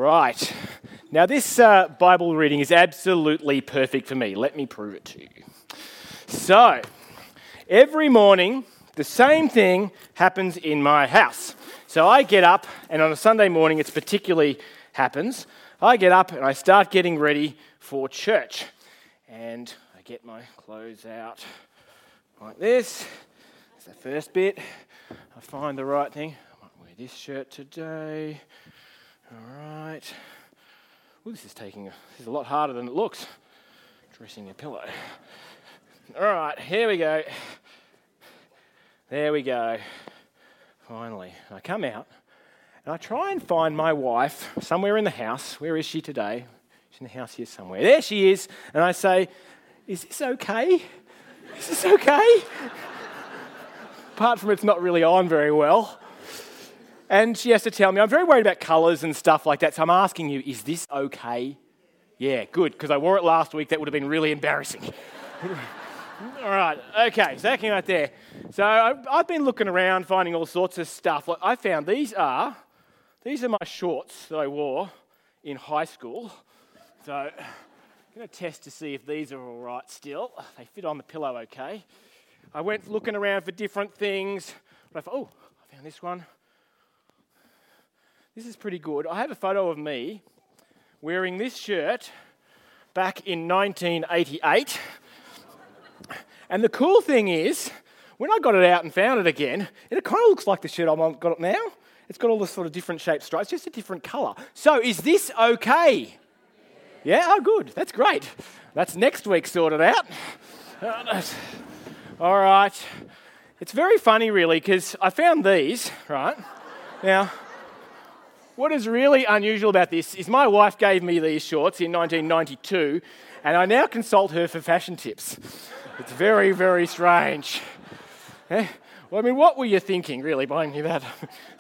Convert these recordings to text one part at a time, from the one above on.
Right. Now this Bible reading is absolutely perfect for me. Let me prove it to you. So, every morning, the same thing happens in my house. So I get up, and on a Sunday morning it particularly happens. I get up and I start getting ready for church. And I get my clothes out like this. That's the first bit. I find the right thing. I might wear this shirt today. All right. Ooh, this is a lot harder than it looks. Dressing a pillow. All right, here we go. There we go. Finally. I come out and I try and find my wife somewhere in the house. Where is she today? She's in the house here somewhere. There she is. And I say, "Is this okay? Is this okay?" Apart from it's not really on very well. And she has to tell me, I'm very worried about colours and stuff like that, so I'm asking you, is this okay? Yeah, good, because I wore it last week. That would have been really embarrassing. All right, okay, so that came out there. So I've been looking around, finding all sorts of stuff. Like I found these are my shorts that I wore in high school. So I'm going to test to see if these are all right still. They fit on the pillow okay. I went looking around for different things. But I thought, I found this one. This is pretty good. I have a photo of me wearing this shirt back in 1988. And the cool thing is, when I got it out and found it again, it kind of looks like the shirt I've got it now. It's got all this sort of different shaped stripes, just a different colour. So is this okay? Yeah? Oh, good. That's great. That's next week sorted out. All right. It's very funny, really, because I found these, right? Now, what is really unusual about this is my wife gave me these shorts in 1992, and I now consult her for fashion tips. It's very, very strange. Well, I mean, what were you thinking, really, buying me that?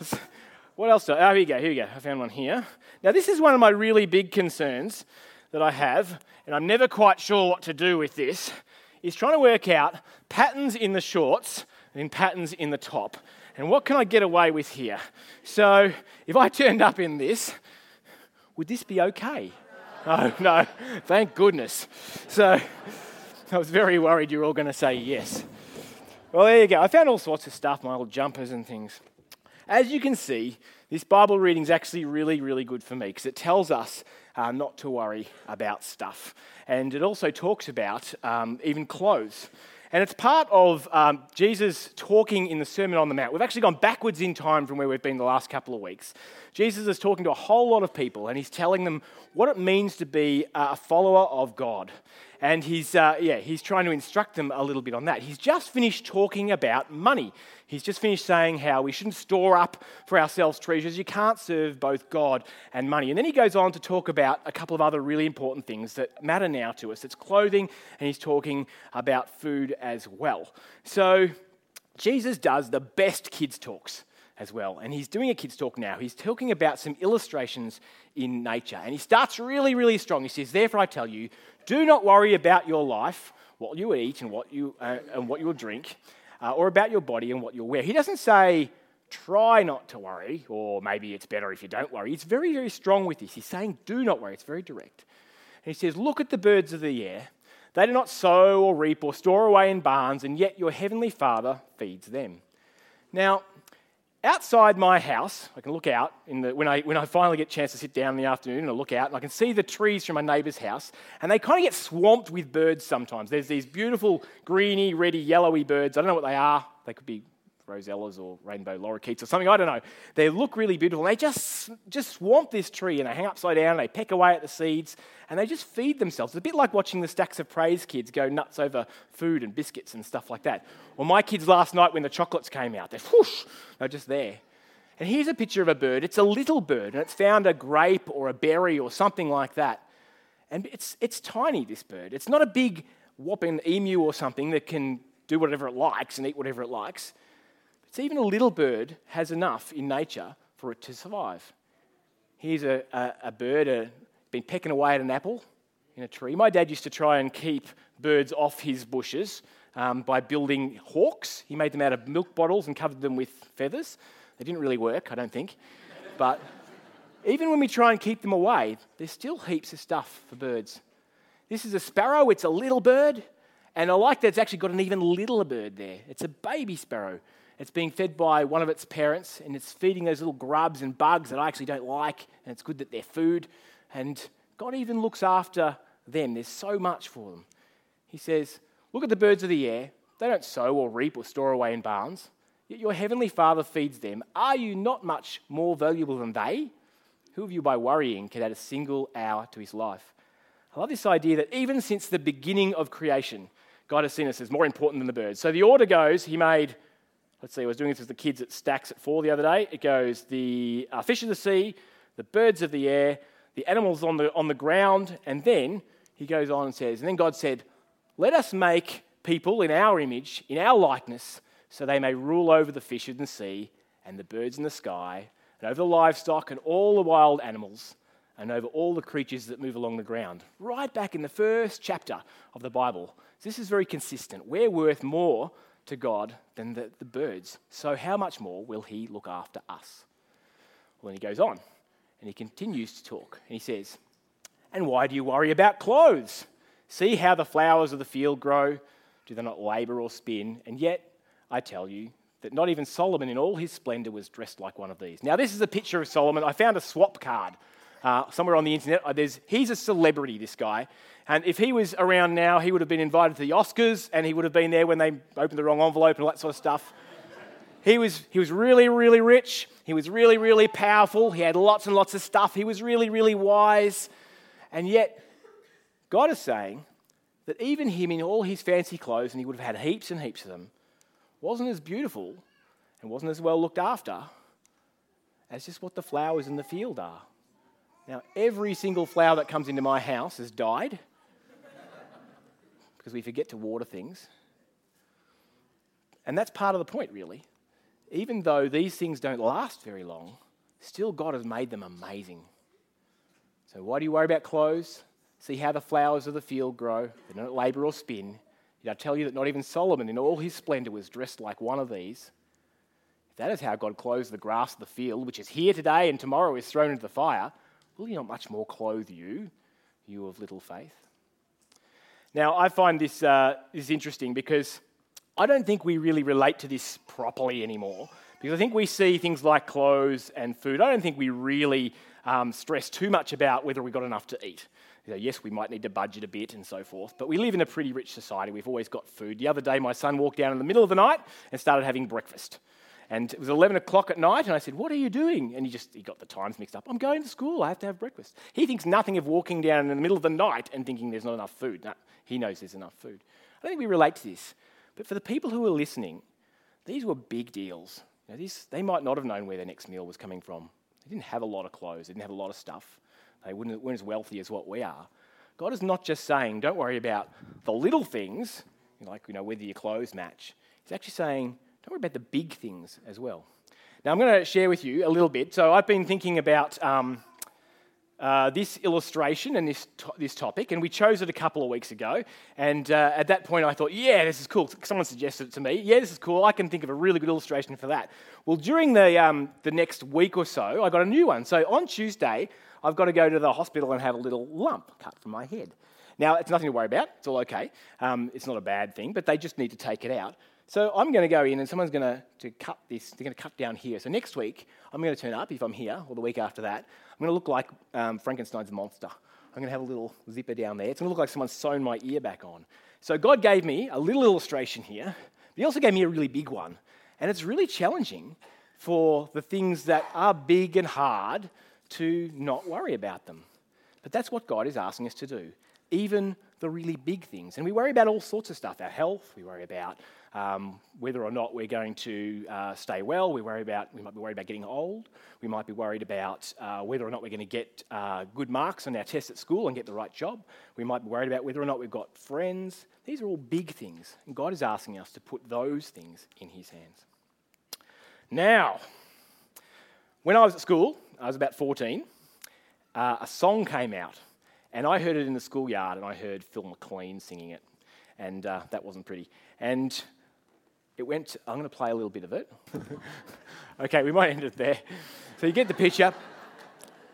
What else? Oh, here you go. I found one here. Now, this is one of my really big concerns that I have, and I'm never quite sure what to do with this, is trying to work out patterns in the shorts and patterns in the top. And what can I get away with here? So, if I turned up in this, would this be okay? No, thank goodness. So, I was very worried you were all going to say yes. Well, there you go. I found all sorts of stuff, my old jumpers and things. As you can see, this Bible reading is actually really, really good for me because it tells us not to worry about stuff. And it also talks about even clothes. And it's part of Jesus talking in the Sermon on the Mount. We've actually gone backwards in time from where we've been the last couple of weeks. Jesus is talking to a whole lot of people, and he's telling them what it means to be a follower of God. And he's trying to instruct them a little bit on that. He's just finished talking about money. He's just finished saying how we shouldn't store up for ourselves treasures. You can't serve both God and money. And then he goes on to talk about a couple of other really important things that matter now to us. It's clothing, and he's talking about food as well. So Jesus does the best kids' talks as well. And he's doing a kids' talk now. He's talking about some illustrations in nature. And he starts really, really strong. He says, "Therefore I tell you, do not worry about your life, what you eat and what you will drink, or about your body and what you'll wear." He doesn't say, try not to worry, or maybe it's better if you don't worry. He's very, very strong with this. He's saying, do not worry. It's very direct. And he says, look at the birds of the air. They do not sow or reap or store away in barns, and yet your heavenly Father feeds them. Now, outside my house, I can look out when I finally get a chance to sit down in the afternoon and I look out and I can see the trees from my neighbour's house, and they kind of get swamped with birds sometimes. There's these beautiful greeny, reddy, yellowy birds. I don't know what they are. They could be rosellas or rainbow lorikeets or something. I don't know. They look really beautiful. And they just swamp this tree, and they hang upside down and they peck away at the seeds and they just feed themselves. It's a bit like watching the Stacks of Praise kids go nuts over food and biscuits and stuff like that. Or my kids last night when the chocolates came out. They're just there. And here's a picture of a bird. It's a little bird, and it's found a grape or a berry or something like that. And it's tiny, this bird. It's not a big whopping emu or something that can do whatever it likes and eat whatever it likes. It's even a little bird has enough in nature for it to survive. Here's a bird been pecking away at an apple in a tree. My dad used to try and keep birds off his bushes by building hawks. He made them out of milk bottles and covered them with feathers. They didn't really work, I don't think. But Even when we try and keep them away, there's still heaps of stuff for birds. This is a sparrow. It's a little bird. And I like that it's actually got an even littler bird there. It's a baby sparrow. It's being fed by one of its parents, and it's feeding those little grubs and bugs that I actually don't like, and it's good that they're food. And God even looks after them. There's so much for them. He says, look at the birds of the air. They don't sow or reap or store away in barns, yet your heavenly Father feeds them. Are you not much more valuable than they? Who of you by worrying can add a single hour to his life? I love this idea that even since the beginning of creation, God has seen us as more important than the birds. So the order goes, he made, I was doing this with the kids at Stacks at 4 the other day. It goes the fish of the sea, the birds of the air, the animals on the ground, and then he goes on and says, and then God said, let us make people in our image, in our likeness, so they may rule over the fish of the sea and the birds in the sky, and over the livestock and all the wild animals, and over all the creatures that move along the ground. Right back in the first chapter of the Bible. This is very consistent. We're worth more to God than the birds. So how much more will he look after us? Well, then he goes on, and he continues to talk. And he says, and why do you worry about clothes? See how the flowers of the field grow? Do they not labour or spin? And yet, I tell you, that not even Solomon in all his splendour was dressed like one of these. Now, this is a picture of Solomon. I found a swap card somewhere on the internet. He's a celebrity, this guy. And if he was around now, he would have been invited to the Oscars, and he would have been there when they opened the wrong envelope and all that sort of stuff. He was really, really rich. He was really, really powerful. He had lots and lots of stuff. He was really, really wise. And yet, God is saying that even him in all his fancy clothes, and he would have had heaps and heaps of them, wasn't as beautiful and wasn't as well looked after as just what the flowers in the field are. Now, every single flower that comes into my house has died because we forget to water things. And that's part of the point, really. Even though these things don't last very long, still God has made them amazing. So why do you worry about clothes? See how the flowers of the field grow. They don't labour or spin. Did I tell you that not even Solomon in all his splendour was dressed like one of these? If that is how God clothes the grass of the field, which is here today and tomorrow is thrown into the fire, will he not much more clothe you, you of little faith? Now, I find this interesting because I don't think we really relate to this properly anymore, because I think we see things like clothes and food. I don't think we really stress too much about whether we've got enough to eat. Yes, we might need to budget a bit and so forth, but we live in a pretty rich society. We've always got food. The other day, my son walked down in the middle of the night and started having breakfast. And it was 11 o'clock at night, and I said, what are you doing? And he got the times mixed up. I'm going to school. I have to have breakfast. He thinks nothing of walking down in the middle of the night and thinking there's not enough food. No, he knows there's enough food. I don't think we relate to this. But for the people who are listening, these were big deals. They might not have known where their next meal was coming from. They didn't have a lot of clothes. They didn't have a lot of stuff. They weren't as wealthy as what we are. God is not just saying, don't worry about the little things, like whether your clothes match. He's actually saying, don't worry about the big things as well. Now, I'm going to share with you a little bit. So I've been thinking about this illustration and this topic, and we chose it a couple of weeks ago. And at that point, I thought, yeah, this is cool. Someone suggested it to me. Yeah, this is cool. I can think of a really good illustration for that. Well, during the next week or so, I got a new one. So on Tuesday, I've got to go to the hospital and have a little lump cut from my head. Now, it's nothing to worry about. It's all okay. It's not a bad thing, but they just need to take it out. So I'm going to go in and someone's going to cut this. They're going to cut down here. So next week, I'm going to turn up, if I'm here, or the week after that. I'm going to look like Frankenstein's monster. I'm going to have a little zipper down there. It's going to look like someone's sewn my ear back on. So God gave me a little illustration here, but he also gave me a really big one. And it's really challenging for the things that are big and hard to not worry about them. But that's what God is asking us to do, even the really big things. And we worry about all sorts of stuff, our health, we worry about whether or not we're going to stay well, we might be worried about getting old, we might be worried about whether or not we're going to get good marks on our tests at school and get the right job, we might be worried about whether or not we've got friends. These are all big things, and God is asking us to put those things in his hands. Now, when I was at school, I was about 14, a song came out, and I heard it in the schoolyard, and I heard Phil McLean singing it, and that wasn't pretty. And it went, I'm going to play a little bit of it. Okay, we might end it there. So you get the picture.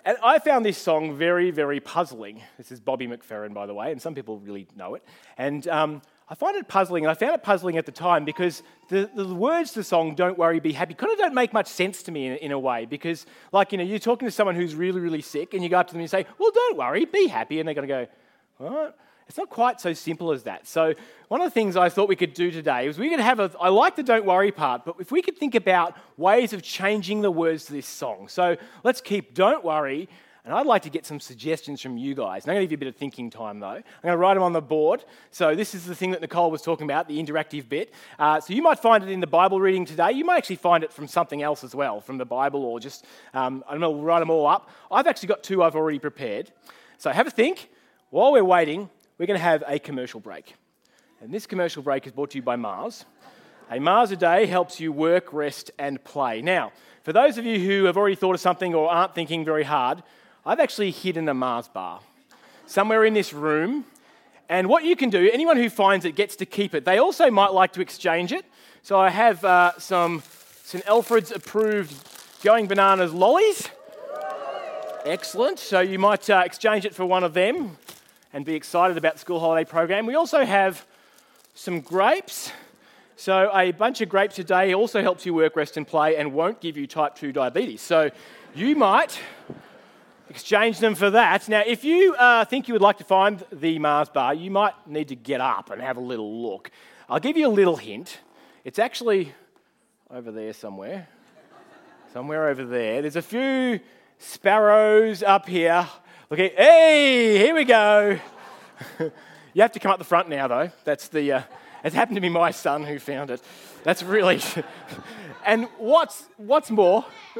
And I found this song very, very puzzling. This is Bobby McFerrin, by the way, and some people really know it. And I find it puzzling, and I found it puzzling at the time because the words to the song, Don't Worry, Be Happy, kind of don't make much sense to me in a way because, like, you're talking to someone who's really, really sick, and you go up to them and you say, well, don't worry, be happy, and they're going to go, what? It's not quite so simple as that. So one of the things I thought we could do today was we could have I like the don't worry part, but if we could think about ways of changing the words to this song. So let's keep don't worry, and I'd like to get some suggestions from you guys. And I'm going to give you a bit of thinking time, though. I'm going to write them on the board. So this is the thing that Nicole was talking about, the interactive bit. So you might find it in the Bible reading today. You might actually find it from something else as well, from the Bible or just, I don't know, we'll write them all up. I've actually got 2 I've already prepared. So have a think. While we're waiting, we're going to have a commercial break. And this commercial break is brought to you by Mars. A Mars a day helps you work, rest, and play. Now, for those of you who have already thought of something or aren't thinking very hard, I've actually hidden a Mars bar somewhere in this room. And what you can do, anyone who finds it gets to keep it. They also might like to exchange it. So I have some St. Alfred's approved Going Bananas lollies. Excellent. So you might exchange it for one of them and be excited about the school holiday program. We also have some grapes. So a bunch of grapes a day also helps you work, rest and play and won't give you type 2 diabetes. So you might exchange them for that. Now, if you think you would like to find the Mars bar, you might need to get up and have a little look. I'll give you a little hint. It's actually over there somewhere. Somewhere over there. There's a few sparrows up here. Okay, hey, here we go. You have to come up the front now, though. That's the. It happened to be my son who found it. That's really. And what's more,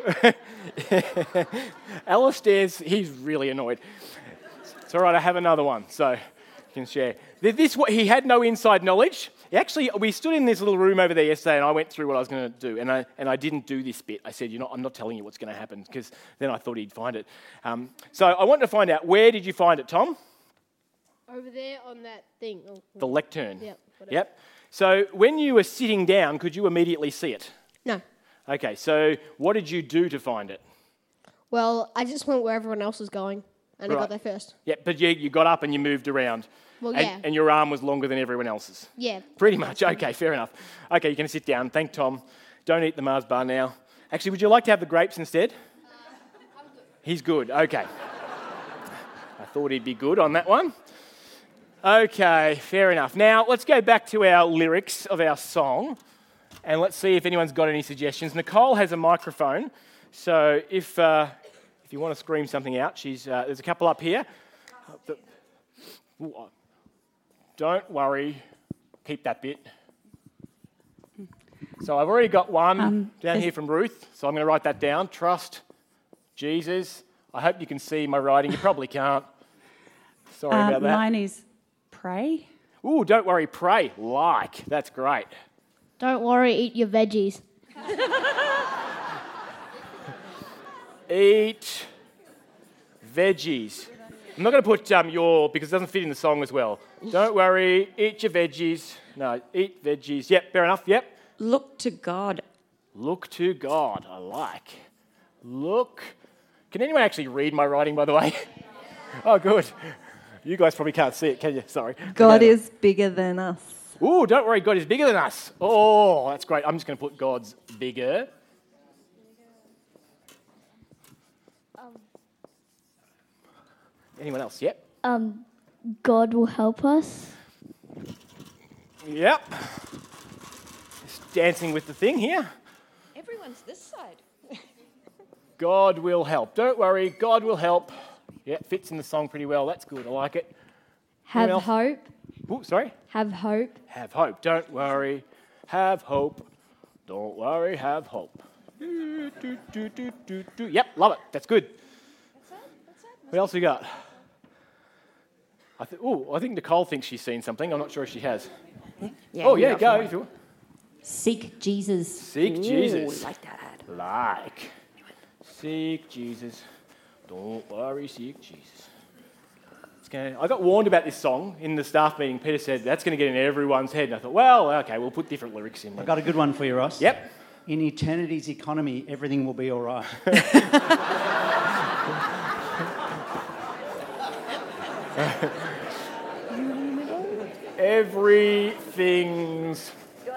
Alistair's. He's really annoyed. It's all right. I have another one, so you can share. He had no inside knowledge. Actually, we stood in this little room over there yesterday, and I went through what I was going to do, and I didn't do this bit. I said, I'm not telling you what's going to happen, because then I thought he'd find it. So I wanted to find out, where did you find it, Tom? Over there on that thing. Oh, the lectern. Yep. Whatever. Yep. So when you were sitting down, could you immediately see it? No. Okay, so what did you do to find it? Well, I just went where everyone else was going, and I got there first. Yeah, but you got up and you moved around. Well, yeah. And your arm was longer than everyone else's. Yeah. Pretty much. Okay, fair enough. Okay, you're going to sit down. Thank Tom. Don't eat the Mars bar now. Actually, would you like to have the grapes instead? I'm good. He's good. Okay. I thought he'd be good on that one. Okay, fair enough. Now, let's go back to our lyrics of our song, and let's see if anyone's got any suggestions. Nicole has a microphone, so if you want to scream something out, there's a couple up here. Don't worry, keep that bit. So I've already got one down here from Ruth, so I'm going to write that down. Trust Jesus. I hope you can see my writing. You probably can't. Sorry about that. Mine is pray. Ooh, don't worry, pray. That's great. Don't worry, eat your veggies. Eat veggies. I'm not going to put because it doesn't fit in the song as well. Don't worry, eat your veggies. No, eat veggies. Yep, fair enough, yep. Look to God. Look to God, I like. Look. Can anyone actually read my writing, by the way? Oh, good. You guys probably can't see it, can you? Sorry. God is bigger than us. Ooh, don't worry, God is bigger than us. Oh, that's great. I'm just going to put God's bigger. Anyone else? Yep. God will help us. Yep. Just dancing with the thing here. Everyone's this side. God will help. Don't worry, God will help. Yeah, fits in the song pretty well. That's good. I like it. Have hope. Ooh, sorry? Have hope. Have hope. Don't worry. Have hope. Don't worry. Have hope. Yep, love it. That's good. What else we got? I think Nicole thinks she's seen something. I'm not sure if she has. Yeah, go. If you want. Seek Jesus. Seek Jesus. Like that. Like. Seek Jesus. Don't worry, seek Jesus. I got warned about this song in the staff meeting. Peter said, that's going to get in everyone's head. And I thought, well, okay, we'll put different lyrics in there. I've got a good one for you, Ross. Yep. In eternity's economy, everything will be all right. Everything's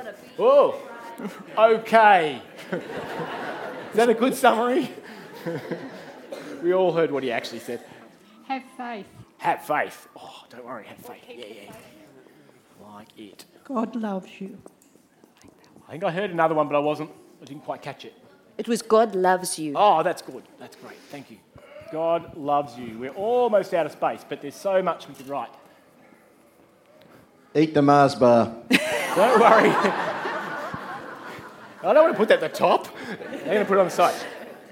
okay. Is that a good summary? We all heard what he actually said. Have faith. Have faith. Oh, don't worry, have faith. Yeah. Like it. God loves you. I think I heard another one, but I didn't quite catch it. It was God loves you. Oh, that's good. That's great. Thank you. God loves you. We're almost out of space, but there's so much we could write. Eat the Mars bar. Don't worry. I don't want to put that at the top. I'm going to put it on the side.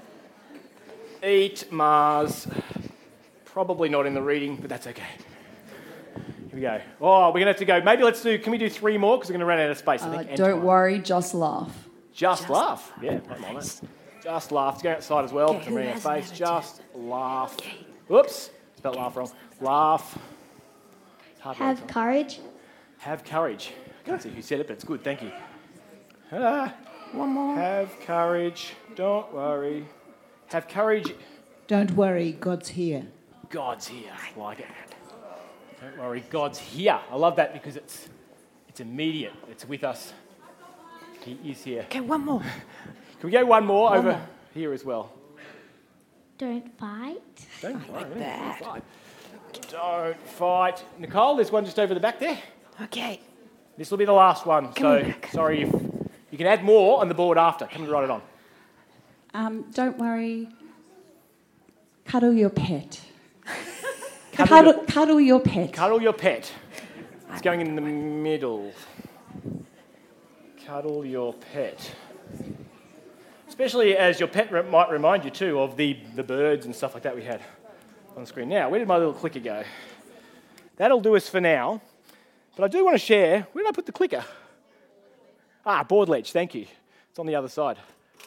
Eat Mars. Probably not in the reading, but that's okay. Here we go. Oh, we're going to have to go. Maybe can we do 3 more? Because we're going to run out of space, I think. Don't worry, just laugh. Just laugh. Yeah, I'm on it. Just laugh. Let's go outside as well. Okay, I'm reading our who face. has Just laugh. Okay. Whoops. Spelled laugh wrong. Laugh. It's hard to Have write. courage. Have courage. I can't see who said it, but it's good. Thank you. One more. Have courage. Don't worry. Have courage. Don't worry, God's here. God's here. I like it. Don't worry. God's here. I love that because it's immediate. It's with us. He is here. Okay, one more. Can we go one more over here as well? Don't fight. Don't like that. fight. Don't fight. Nicole, there's one just over the back there. Okay. This will be the last one. Coming back. Sorry if you can add more on the board after. Come and write it on. Don't worry. Cuddle your pet. Cuddle your pet. Cuddle your pet. It's going in the middle. Cuddle your pet. Especially as your pet might remind you too of the birds and stuff like that we had on the screen. Now, where did my little clicker go? That'll do us for now. But I do want to share, where did I put the clicker? Board ledge, thank you. It's on the other side.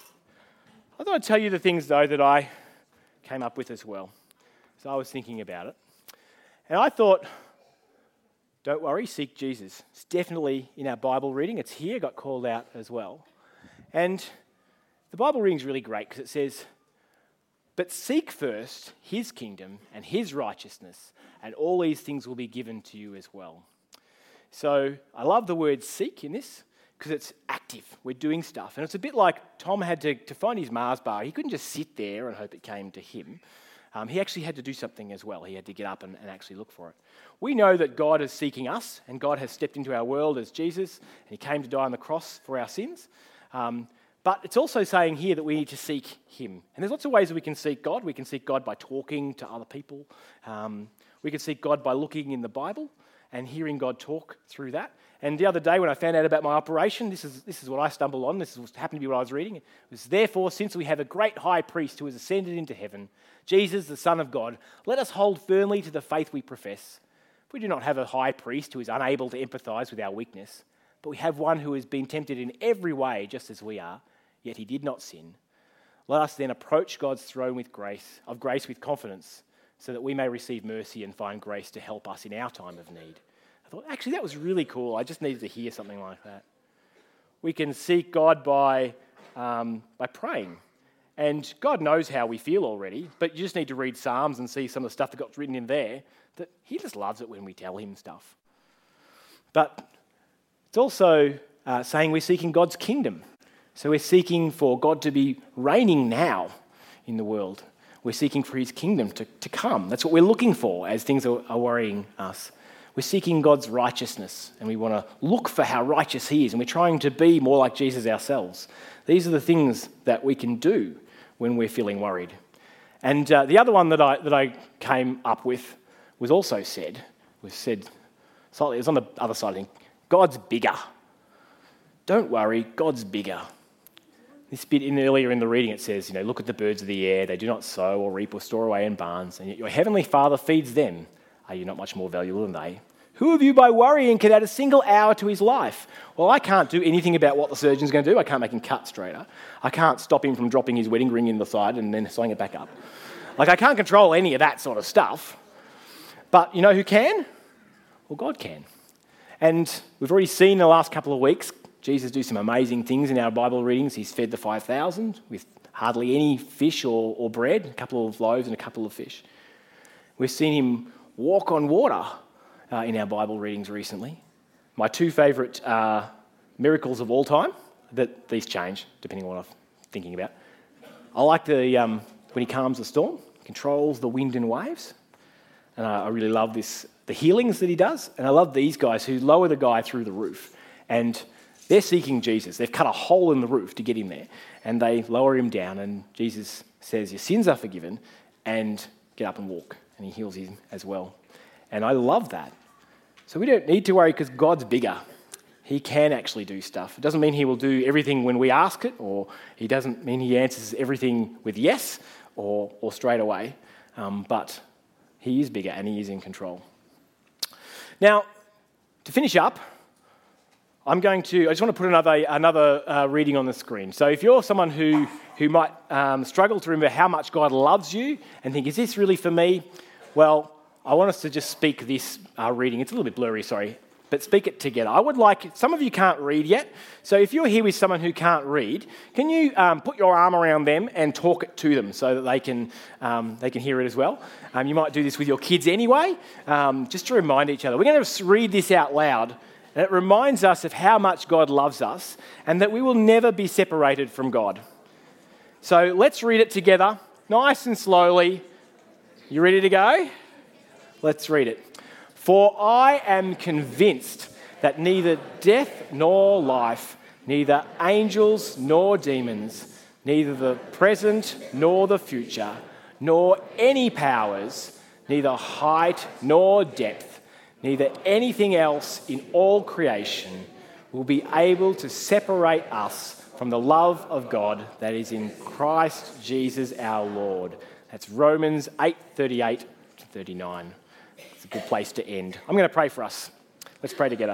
I thought I'd tell you the things though that I came up with as well. So I was thinking about it. And I thought, don't worry, seek Jesus. It's definitely in our Bible reading. It's here, got called out as well. And the Bible reading is really great because it says, but seek first his kingdom and his righteousness, and all these things will be given to you as well. So I love the word seek in this because it's active. We're doing stuff. And it's a bit like Tom had to find his Mars bar. He couldn't just sit there and hope it came to him. He actually had to do something as well. He had to get up and actually look for it. We know that God is seeking us, and God has stepped into our world as Jesus, and he came to die on the cross for our sins. But it's also saying here that we need to seek him. And there's lots of ways that we can seek God. We can seek God by talking to other people. We can seek God by looking in the Bible and hearing God talk through that. And the other day when I found out about my operation, this is what I stumbled on. This happened to be what I was reading. It was, therefore, since we have a great high priest who has ascended into heaven, Jesus, the Son of God, let us hold firmly to the faith we profess. We do not have a high priest who is unable to empathise with our weakness, but we have one who has been tempted in every way, just as we are, yet he did not sin. Let us then approach God's throne with grace with confidence, so that we may receive mercy and find grace to help us in our time of need. I thought, actually, that was really cool. I just needed to hear something like that. We can seek God by praying. And God knows how we feel already, but you just need to read Psalms and see some of the stuff that got written in there, that he just loves it when we tell him stuff. But it's also saying we're seeking God's kingdom. So we're seeking for God to be reigning now in the world. We're seeking for his kingdom to come. That's what we're looking for as things are worrying us. We're seeking God's righteousness, and we want to look for how righteous he is, and we're trying to be more like Jesus ourselves. These are the things that we can do when we're feeling worried. And the other one that I came up with was also said slightly, it was on the other side, I think, God's bigger. Don't worry, God's bigger. This bit earlier in the reading, it says, look at the birds of the air. They do not sow or reap or store away in barns, and yet your heavenly Father feeds them. Are you not much more valuable than they? Who of you by worrying can add a single hour to his life? Well, I can't do anything about what the surgeon's going to do. I can't make him cut straighter. I can't stop him from dropping his wedding ring in the side and then sewing it back up. I can't control any of that sort of stuff. But you know who can? Well, God can. And we've already seen in the last couple of weeks Jesus do some amazing things in our Bible readings. He's fed the 5,000 with hardly any fish or bread, a couple of loaves and a couple of fish. We've seen him walk on water in our Bible readings recently. My two favourite miracles of all time, that these change depending on what I'm thinking about. I like when he calms the storm, controls the wind and waves. And I really love the healings that he does. And I love these guys who lower the guy through the roof. And they're seeking Jesus. They've cut a hole in the roof to get him there. And they lower him down. And Jesus says, your sins are forgiven. And get up and walk. And he heals him as well. And I love that. So we don't need to worry because God's bigger. He can actually do stuff. It doesn't mean he will do everything when we ask it, or he doesn't mean he answers everything with yes or straight away. But he is bigger and he is in control. Now, to finish up, I just want to put another reading on the screen. So if you're someone who might struggle to remember how much God loves you and think, is this really for me? Well, I want us to just speak this reading. It's a little bit blurry, sorry, but speak it together. I would like, some of you can't read yet, so if you're here with someone who can't read, can you put your arm around them and talk it to them so that they can hear it as well? You might do this with your kids anyway, just to remind each other. We're going to read this out loud, and it reminds us of how much God loves us and that we will never be separated from God. So let's read it together, nice and slowly. You ready to go? Let's read it. For I am convinced that neither death nor life, neither angels nor demons, neither the present nor the future, nor any powers, neither height nor depth, neither anything else in all creation will be able to separate us from the love of God that is in Christ Jesus our Lord. That's Romans 8:38 to 39. It's a good place to end. I'm going to pray for us. Let's pray together.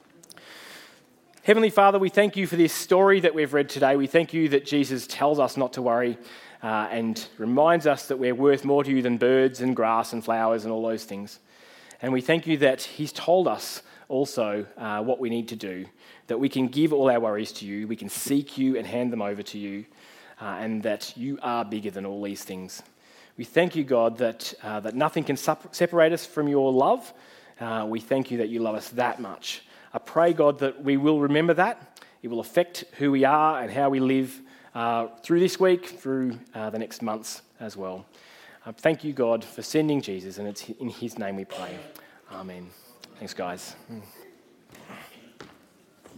Heavenly Father, we thank you for this story that we've read today. We thank you that Jesus tells us not to worry and reminds us that we're worth more to you than birds and grass and flowers and all those things. And we thank you that he's told us also what we need to do, that we can give all our worries to you, we can seek you and hand them over to you, and that you are bigger than all these things. We thank you, God, that nothing can separate us from your love. We thank you that you love us that much. I pray, God, that we will remember that. It will affect who we are and how we live through this week, through the next months as well. Thank you, God, for sending Jesus, and it's in his name we pray. Amen. Thanks, guys.